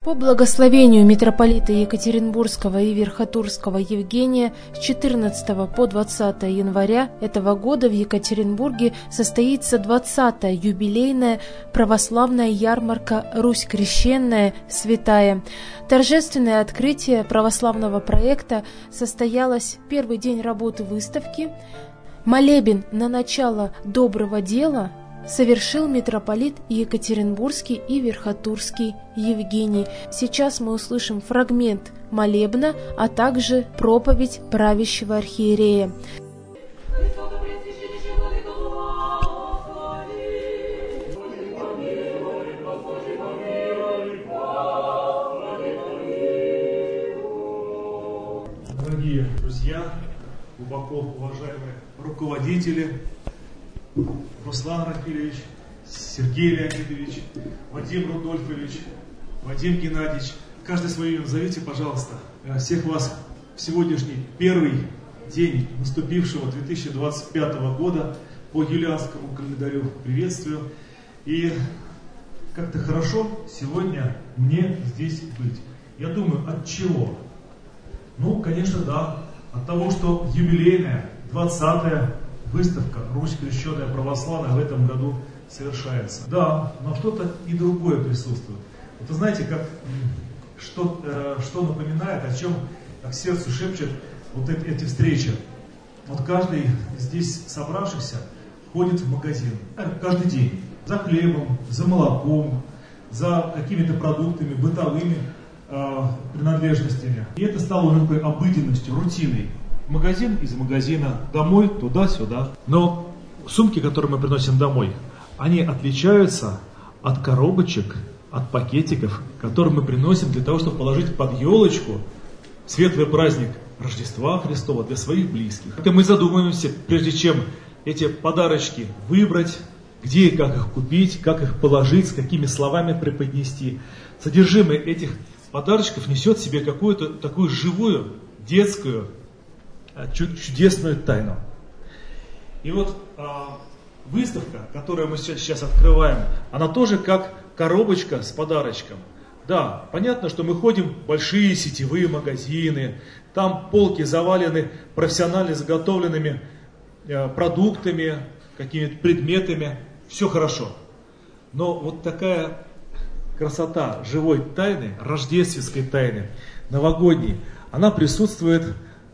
По благословению митрополита Екатеринбургского и Верхотурского Евгения с 14 по 20 января этого года в Екатеринбурге состоится 20-я юбилейная православная ярмарка «Русь крещенная, святая». Торжественное открытие православного проекта состоялось в первый день работы выставки. Молебен на начало доброго дела совершил митрополит Екатеринбургский и Верхотурский Евгений. Сейчас мы услышим фрагмент молебна, а также проповедь правящего архиерея. Дорогие друзья, глубоко уважаемые руководители, Руслан Рафилевич, Сергей Леонидович, Вадим Рудольфович, Вадим Геннадьевич. Каждый свое имя назовите, пожалуйста. Всех вас в сегодняшний первый день наступившего 2025 года по юлианскому календарю приветствую. И как-то хорошо сегодня мне здесь быть. Я думаю, от чего? Ну, конечно, да, от того, что юбилейная 20-я выставка «Русь крещенная православная» в этом году совершается. Да, но что-то и другое присутствует. Вот вы знаете, что напоминает, о чем к сердцу шепчет вот эти встречи. Вот каждый здесь собравшихся ходит в магазин каждый день за хлебом, за молоком, за какими-то продуктами, бытовыми принадлежностями. И это стало уже такой обыденностью, рутиной. Магазин из магазина, домой, туда-сюда. Но сумки, которые мы приносим домой, они отличаются от коробочек, от пакетиков, которые мы приносим для того, чтобы положить под елочку в светлый праздник Рождества Христова для своих близких. Это мы задумываемся, прежде чем эти подарочки выбрать, где и как их купить, как их положить, с какими словами преподнести. Содержимое этих подарочков несет в себе какую-то такую живую, детскую, чудесную тайну. И вот выставка, которую мы сейчас открываем, она тоже как коробочка с подарочком. Да, понятно, что мы ходим в большие сетевые магазины, там полки завалены профессионально заготовленными продуктами, какими-то предметами, все хорошо. Но вот такая красота живой тайны, рождественской тайны, новогодней, она присутствует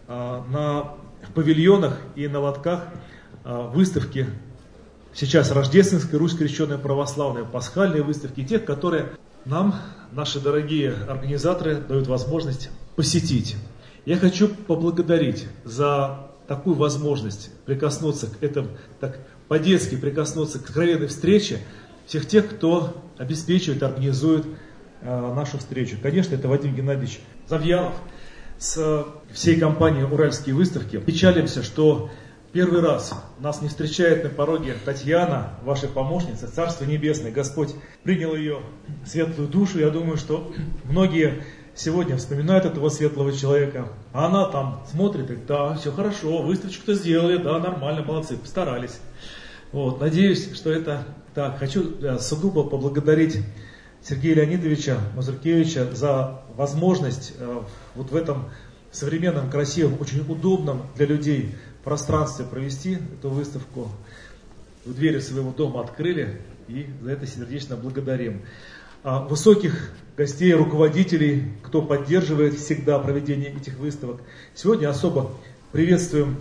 в павильонах и на лотках выставки сейчас рождественской, Русь крещенная православная, пасхальные выставки, тех, которые нам, наши дорогие организаторы, дают возможность посетить. Я хочу поблагодарить за такую возможность прикоснуться к этому, так по-детски прикоснуться к откровенной встрече всех тех, кто обеспечивает, организует нашу встречу. Конечно, это Вадим Геннадьевич Завьялов с всей компанией «Уральские выставки». Печалимся, что первый раз нас не встречает на пороге Татьяна, ваша помощница, Царство Небесное. Господь принял ее светлую душу. Я думаю, что многие сегодня вспоминают этого светлого человека. А она там смотрит и да, все хорошо, выставочку-то сделали, да, нормально, молодцы, постарались. Вот, надеюсь, что это так. Хочу сугубо поблагодарить Сергея Леонидовича Мазуркевича за возможность вот в этом современном, красивом, очень удобном для людей пространстве провести эту выставку. Двери своего дома открыли, и за это сердечно благодарим. Высоких гостей, руководителей, кто поддерживает всегда проведение этих выставок. Сегодня особо приветствуем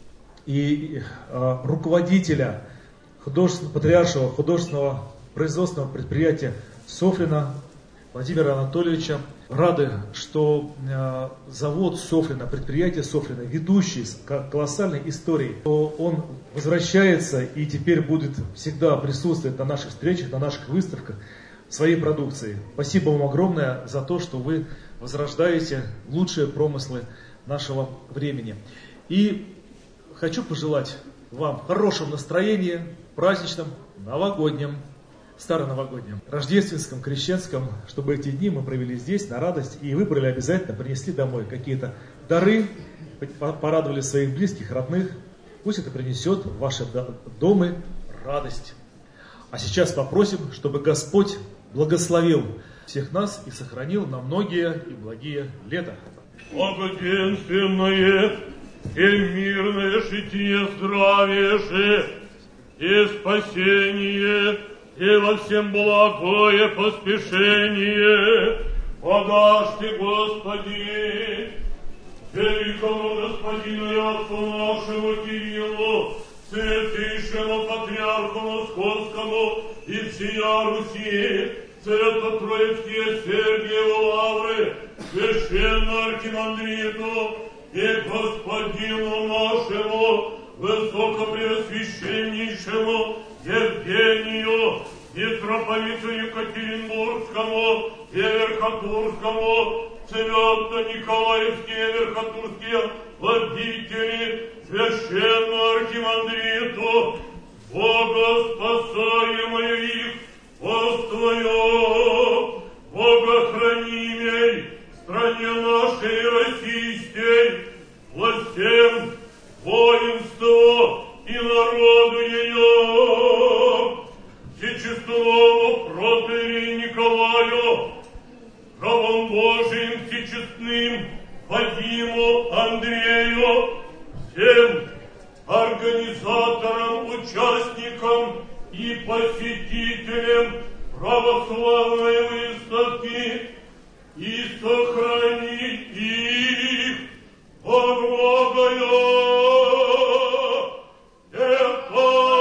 и руководителя патриаршего художественного производственного предприятия Софрина Владимира Анатольевича. Рады, что завод Софрина, предприятие Софрина, ведущий с колоссальной историей, то он возвращается и теперь будет всегда присутствовать на наших встречах, на наших выставках своей продукции. Спасибо вам огромное за то, что вы возрождаете лучшие промыслы нашего времени. И хочу пожелать вам хорошего настроения, праздничном, новогоднем, староновогоднем, рождественском, крещенском, чтобы эти дни мы провели здесь на радость и выбрали обязательно, принесли домой какие-то дары, порадовали своих близких, родных. Пусть это принесет в ваши дома радость. А сейчас попросим, чтобы Господь благословил всех нас и сохранил на многие и благие лета. Благоденственное и мирное житие, здравие же, и спасение, и во всем благое поспешение подашь Ты, Господи, великому Господину и Отцу нашему Кириллу, святейшему Патриарху Московскому и всея Руси, Свято-Троицкие Сергиеву Лавры, священно-архимандриту и Господину нашему, Высокопреосвященнейшему Евгению, митрополиту Екатеринбургскому и Верхотурскому, Свято-Николаевские Верхотурские владители, священно-архимандриту, богоспасаемые их, Твое, богохранимей, стране нашей российской, властям, воинству и народу ее, всечестному протоиерею Николаю, рабом Божиим всечестным Вадиму Андрею, всем организаторам, участникам и посетителям православной выставки, и сохрани их во многое лето.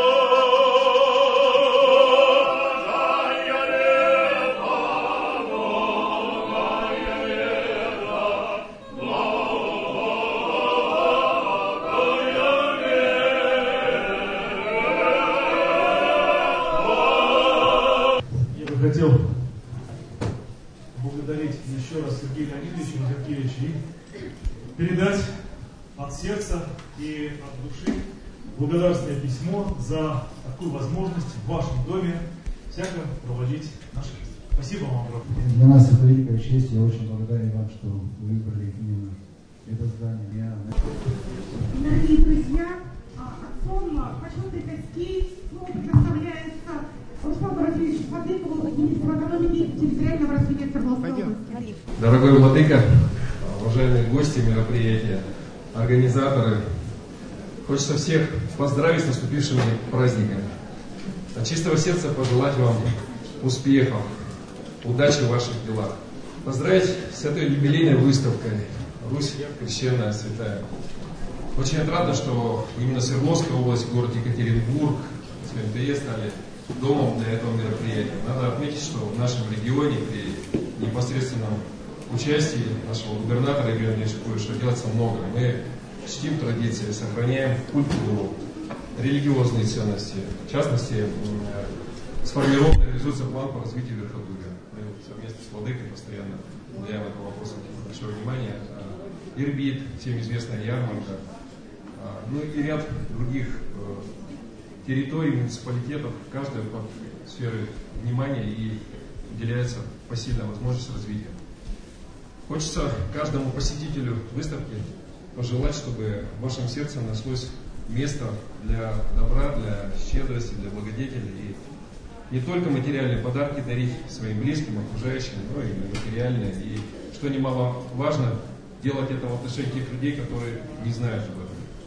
Хотел поблагодарить еще раз Сергея Леонидовича Музеркевича и передать от сердца и от души благодарственное письмо за такую возможность в вашем доме всяко проводить наши лекции. Спасибо вам огромное. Для нас это великая честь, я очень благодарен вам, что вы выбрали именно это здание. Дорогие друзья, отцом почетных гостей слово предоставляется Руслану Рафиловичу Фадыкову, министру экономики и территориального развития Свердловской области. Дорогой владыка, уважаемые гости мероприятия, организаторы, хочется всех поздравить с наступившими праздниками. От чистого сердца пожелать вам успехов, удачи в ваших делах. Поздравить с этой юбилейной выставкой «Русь крещенная святая». Очень отрадно, что именно Свердловская область, город Екатеринбург, СМТЕ стали домом для этого мероприятия. Надо отметить, что в нашем регионе при непосредственном участии нашего губернатора Игоря Андреевича Кулеша делается много. Мы чтим традиции, сохраняем культуру, религиозные ценности. В частности, сформирована реализуется план по развитию Верхотурья. Мы совместно с владыкой постоянно уделяем этому вопросу большое внимание. Ирбит, всем известная ярмарка, ну и ряд других территорий, муниципалитетов, каждая под сферой внимания и уделяется посильная возможность развития. Хочется каждому посетителю выставки пожелать, чтобы в вашем сердце нашлось место для добра, для щедрости, для благодетелей. И не только материальные подарки дарить своим близким, окружающим, но и материальные. И, что немаловажно, делать это в отношении тех людей, которые не знают об этом.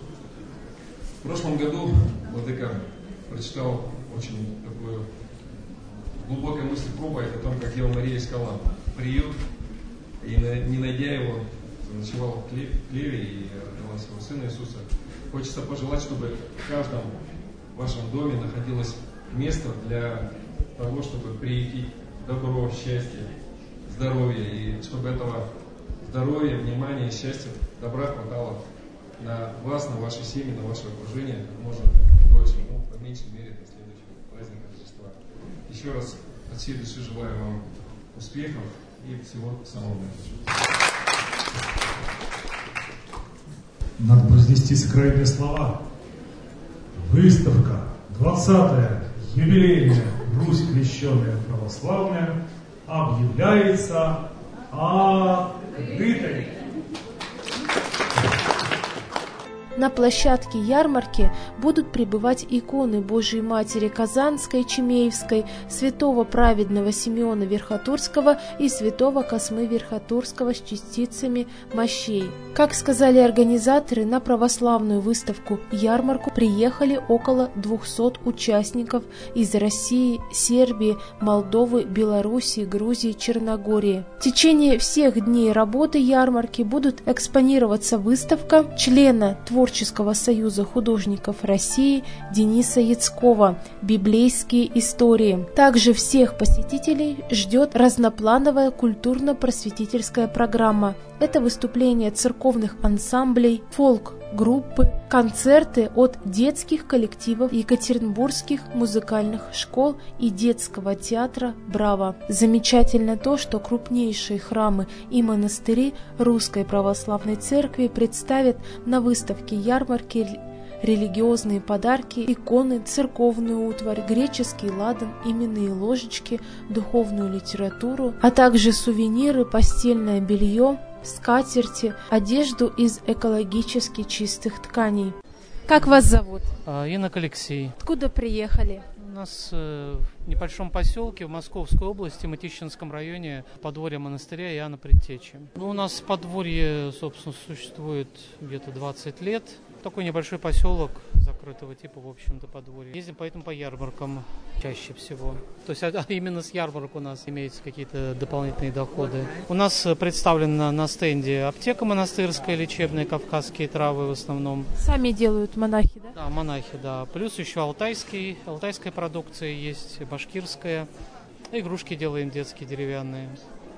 В прошлом году владыка прочитал очень такую глубокую мысль проповедь о том, как Дева Мария искала приют, и не найдя его, ночевала в хлеве и родила своего сына Иисуса. Хочется пожелать, чтобы в каждом вашем доме находилось место для того, чтобы приютить добро, счастье, здоровье, и чтобы этого здоровья, внимания, счастья, добра хватало на вас, на ваши семьи, на ваше окружение, как можно дольше, ну, по меньшей мере, до следующего праздника Рождества. Еще раз от всей души желаю вам успехов и всего самого наилучшего. Надо произнести сакральные слова. Выставка 20-я юбилейная Русь крещенная православная объявляется открытой. На площадке ярмарки будут пребывать иконы Божией Матери Казанской, Чемеевской, святого праведного Симеона Верхотурского и святого Космы Верхотурского с частицами мощей. Как сказали организаторы, на православную выставку-ярмарку приехали около 200 участников из России, Сербии, Молдовы, Белоруссии, Грузии, Черногории. В течение всех дней работы ярмарки будут экспонироваться выставка члена Творческого союза художников России Дениса Яцкова «Библейские истории». Также всех посетителей ждет разноплановая культурно-просветительская программа. Это выступления церковных ансамблей, фолк-группы, концерты от детских коллективов екатеринбургских музыкальных школ и детского театра «Браво». Замечательно то, что крупнейшие храмы и монастыри Русской Православной Церкви представят на выставке ярмарки религиозные подарки, иконы, церковную утварь, греческий ладан, именные ложечки, духовную литературу, а также сувениры, постельное белье, скатерти, одежду из экологически чистых тканей. Как вас зовут? Инок Алексей. Откуда приехали? У нас в небольшом поселке в Московской области, в Мытищинском районе, подворье монастыря Иоанна Предтечи. У нас подворье, собственно, существует где-то 20 лет. Такой небольшой поселок закрытого типа, в общем-то, подворье. Ездим поэтому по ярмаркам чаще всего. То есть именно с ярмарок у нас имеются какие-то дополнительные доходы. У нас представлена на стенде аптека монастырская, лечебная, кавказские травы в основном. Сами делают монахи, да? Да, монахи, да. Плюс еще алтайская продукция есть, башкирская. Игрушки делаем детские, деревянные.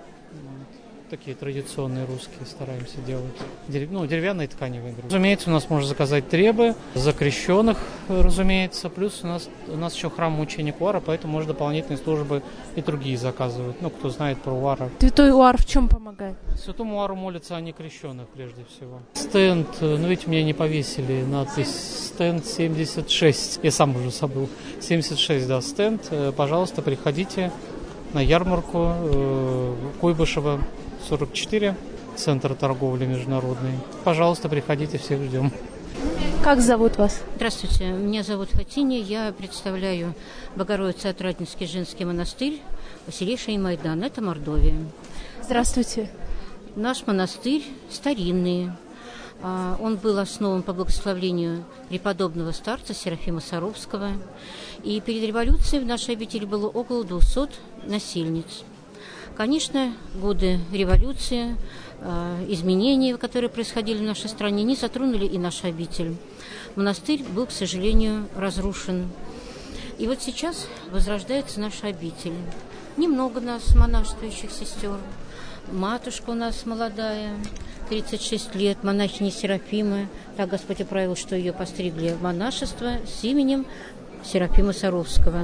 Такие традиционные русские стараемся делать. Деревянные тканевые игрушки. Разумеется, у нас можно заказать требы, закрещенных, разумеется. Плюс у нас еще храм мученика Уара, поэтому можно дополнительные службы и другие заказывать. Кто знает про Уара. Святой Уар в чем помогает? Святому Уару молятся о некрещенных прежде всего. Стенд, видите, мне не повесили надпись стенд 76. Я сам уже забыл. 76, да, стенд. Пожалуйста, приходите на ярмарку Куйбышева 44, центр торговли международный. Пожалуйста, приходите, всех ждем. Как зовут вас? Здравствуйте, меня зовут Хатиня, я представляю Богородице-Отрадненский женский монастырь Василейший Майдан, это Мордовия. Здравствуйте. Наш монастырь старинный, он был основан по благословению преподобного старца Серафима Саровского, и перед революцией в нашей обители было около 200 насельниц. Конечно, годы революции, изменения, которые происходили в нашей стране, не затронули и нашу обитель. Монастырь был, к сожалению, разрушен. И вот сейчас возрождается наша обитель. Немного нас, монашествующих сестер. Матушка у нас молодая, 36 лет, монахиня Серафима. Так Господь управил, что ее постригли в монашество с именем Серафима Саровского.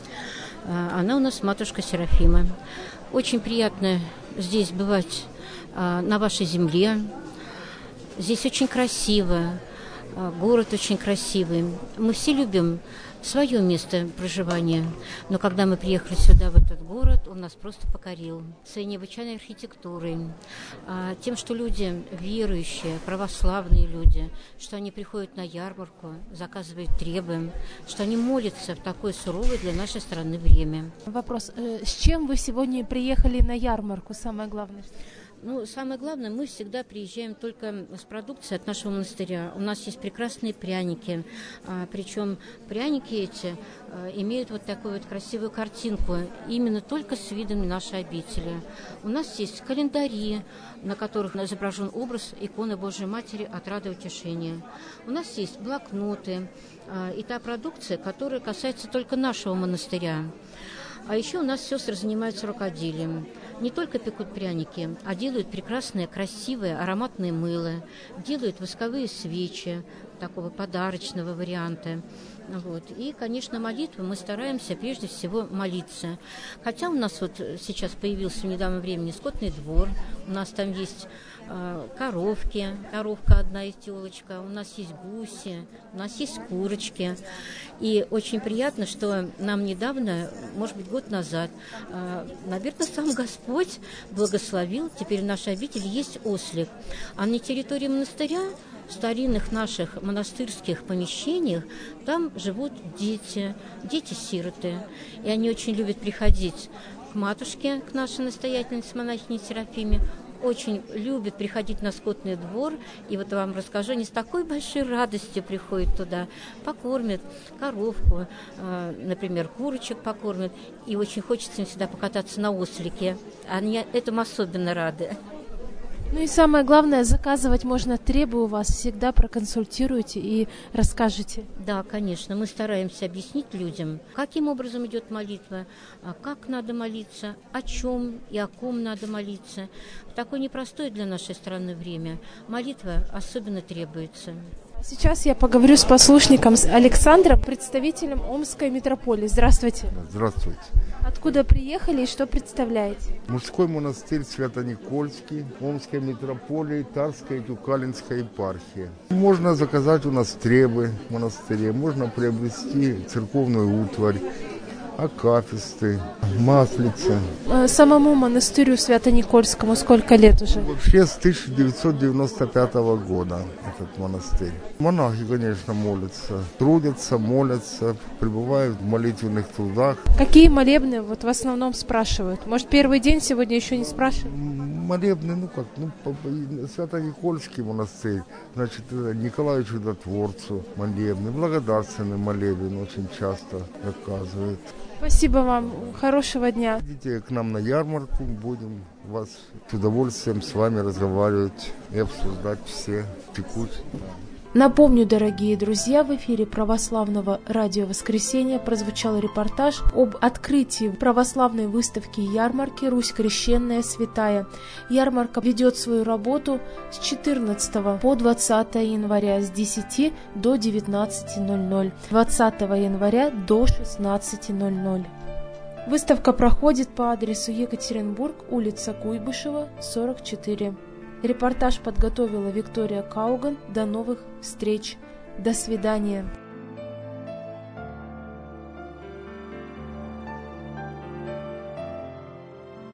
Она у нас матушка Серафима. Очень приятно здесь бывать на вашей земле. Здесь очень красиво, город очень красивый. Мы все любим свое место проживания, но когда мы приехали сюда, в этот город, он нас просто покорил своей необычайной архитектурой, тем, что люди верующие, православные люди, что они приходят на ярмарку, заказывают требы, что они молятся в такое суровое для нашей страны время. Вопрос, с чем вы сегодня приехали на ярмарку, самое главное? Самое главное, мы всегда приезжаем только с продукцией от нашего монастыря. У нас есть прекрасные пряники, причем пряники эти имеют вот такую вот красивую картинку, именно только с видом нашей обители. У нас есть календари, на которых изображен образ иконы Божией Матери Отрады и Утешения. У нас есть блокноты и та продукция, которая касается только нашего монастыря. А еще у нас сестры занимаются рукоделием. Не только пекут пряники, а делают прекрасные, красивые, ароматные мыло, делают восковые свечи такого подарочного варианта. И, конечно, молитвы мы стараемся прежде всего молиться. Хотя у нас сейчас появился в недавнем времени скотный двор, у нас там есть коровки, коровка одна и телочка, у нас есть гуси, у нас есть курочки. И очень приятно, что нам недавно, может быть, год назад, наверное, сам Господь благословил, теперь в нашей обители есть ослик. А на территории монастыря в старинных наших монастырских помещениях там живут дети-сироты. И они очень любят приходить к матушке, к нашей настоятельнице монахине Серафиме, очень любят приходить на скотный двор. И вот вам расскажу, они с такой большой радостью приходят туда, покормят коровку, например, курочек покормят. И очень хочется им всегда покататься на ослике. Они этому особенно рады. Ну и самое главное, заказывать можно требую вас, всегда проконсультируйте и расскажете. Да, конечно, мы стараемся объяснить людям, каким образом идет молитва, как надо молиться, о чем и о ком надо молиться. В такое непростое для нашей страны время молитва особенно требуется. Сейчас я поговорю с послушником, с Александром, представителем Омской митрополии. Здравствуйте. Здравствуйте. Откуда приехали и что представляете? Мужской монастырь Свято-Никольский, Омской митрополии, Тарской и Тюкалинской епархии. Можно заказать у нас требы в монастыре, можно приобрести церковную утварь, акафисты, маслица. Самому монастырю Свято-Никольскому сколько лет уже? Вообще с 1995 года этот монастырь. Монахи, конечно, молятся, трудятся, молятся, пребывают в молитвенных трудах. Какие молебны вот в основном спрашивают? Может, первый день сегодня еще не спрашивают? Молебны, Свято-Никольский монастырь, значит, Николаю Чудотворцу молебны, благодарственный молебен очень часто заказывают. Спасибо вам, хорошего дня. Идите к нам на ярмарку, будем вас с удовольствием с вами разговаривать и обсуждать все текущие. Напомню, дорогие друзья, в эфире православного радио «Воскресенье» прозвучал репортаж об открытии православной выставки ярмарки «Русь крещенная святая». Ярмарка ведет свою работу с 14 по 20 января с 10 до 19:00, 20 января до 16:00. Выставка проходит по адресу Екатеринбург, улица Куйбышева, 44. Репортаж подготовила Виктория Кауган. До новых встреч. До свидания.